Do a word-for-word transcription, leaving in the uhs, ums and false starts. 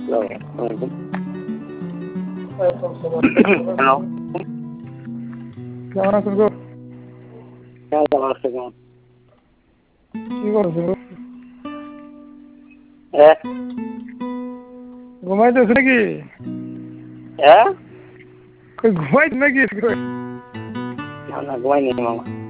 Hello, কেমন আছেন গো? কেমন আছে কেমন? কি করছেন গো? হ্যাঁ ঘুমাইতেছে নাকি? হ্যাঁ কই ঘুমাইতে নাকি? না না ঘুমাইনি মামা।